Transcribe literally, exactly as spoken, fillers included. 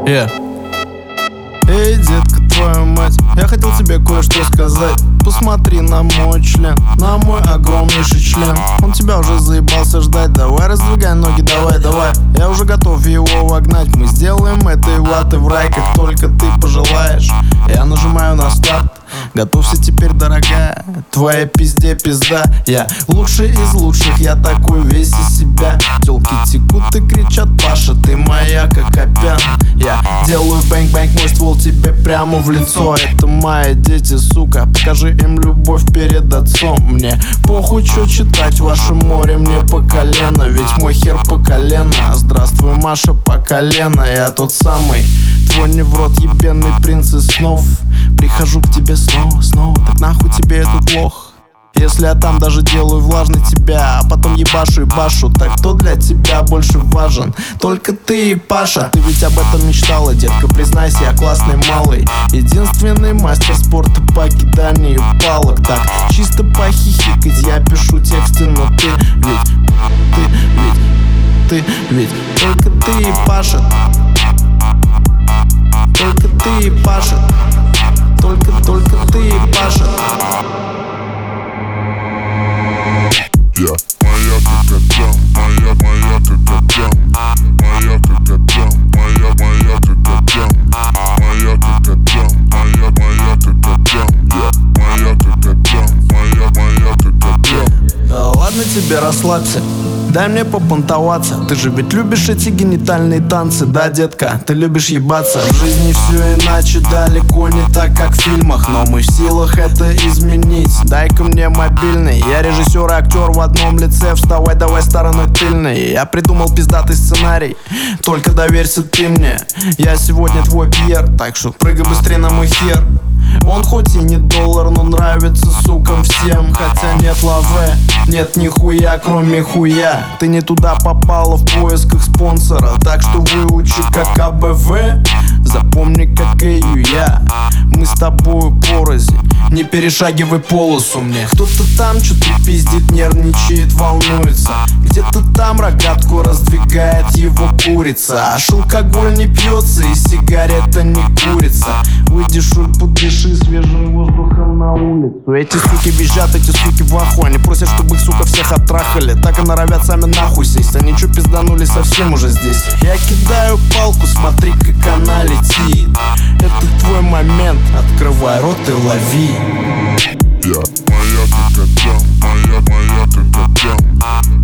Yeah. Эй, детка, твою мать, я хотел тебе кое-что сказать. Посмотри на мой член, на мой огромнейший член. Он тебя уже заебался ждать. Давай раздвигай ноги, давай, давай. Я уже готов его вогнать. Мы сделаем этой ваты в рай, как только ты пожелаешь. Я нажимаю на старт. Готовься теперь, дорогая, твоя пизде пизда. Я лучший из лучших, я такой весь из себя. Тёлки текут и кричат: Паша, ты моя, как Копян. Я делаю бэнг-бэнг, мой ствол тебе прямо в лицо. Это мои дети, сука, покажи им любовь перед отцом. Мне похуй, чё читать, ваше море мне по колено. Ведь мой хер по колено. Здравствуй, Маша, по колено. Я тот самый, твой неврот, ебеный принц из снов. Прихожу к тебе снова, снова, так нахуй тебе этот лох. Если я там даже делаю влажной тебя, а потом ебашу и башу, так кто для тебя больше важен? Только ты и Паша. Ты ведь об этом мечтала, детка, признайся, я классный малый. Единственный мастер спорта по киданию палок. Так, чисто похихикать я пишу тексты, но ты ведь, ты ведь, ты ведь, только ты и Паша. Только ты и Паша. Только, только ты и Паша. Я моя как Копян, моя, моя как Копян, моя как Копян, моя, моя как Копян, моя как Копян, моя, моя как Копян, я моя как Копян, моя, моя как Копян. Да ладно тебе, расслабься, дай мне попонтоваться. Ты же ведь любишь эти генитальные танцы, да, детка? Ты любишь ебаться. В жизни все иначе, далеко не так, как в фильмах. Но мы в силах это изменить. Дай-ка мне мобильный, я режиссер и актер в одном лице. Вставай давай стороной тыльной. Я придумал пиздатый сценарий, только доверься ты мне. Я сегодня твой Пьер, так что прыгай быстрее на мой хер. Он хоть и не доллар, но нравится сукам всем. Хотя нет лаве, нет нихуя, кроме хуя. Ты не туда попала в поисках спонсора, так что выучи как А Б В. Запомни, как Эю я. Мы с тобою порознь, не перешагивай полосу мне. Кто-то там что-то пиздит, нервничает, волнуется. Где-то там рогатку раздвигает его курица. Аж алкоголь не пьется и сигарета не курится. Выйди, шуй, подыши свежим воздухом на улицу. Эти суки визжат, эти суки в ахуе. Они просят, чтобы их, сука, всех оттрахали. Так и норовят сами нахуй сесть. Они чё пизданули совсем уже здесь? Я кидаю палку, смотри, как она летит. Это твой момент, открывай рот и лови. Я моя как Копян, моя, моя как Копян.